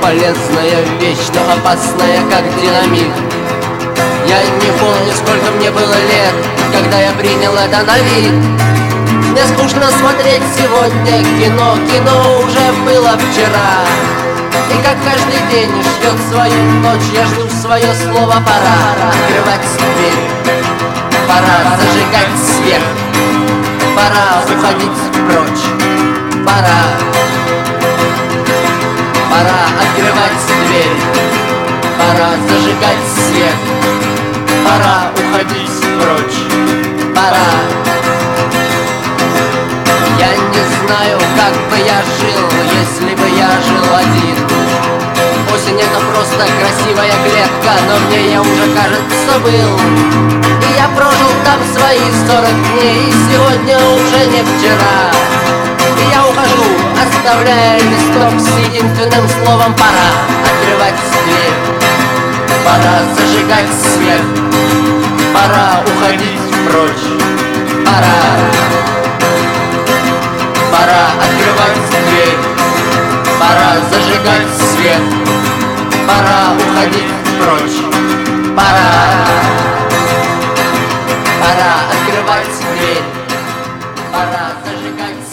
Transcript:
полезная вещь, но опасная, как динамит. Я не помню, сколько мне было лет, когда я принял это на вид. Мне скучно смотреть сегодня кино, кино уже было вчера. И как каждый день ждет свою ночь, я жду свое слово. Пора открывать дверь, пора зажигать свет, пора уходить прочь, пора открывать дверь, пора зажигать свет, пора уходить прочь, пора. Я не знаю, как бы я жил, если бы я жил один. Осень — это просто красивая клетка, но мне я уже, кажется, был. И я прожил там свои 40 дней, и сегодня уже не вчера. И я ухожу, оставляя листок с единственным словом: пора открывать дверь, пора зажигать свет, пора уходить прочь, пора открывать дверь, пора зажигать свет, пора уходить прочь, пора открывать дверь, пора зажигать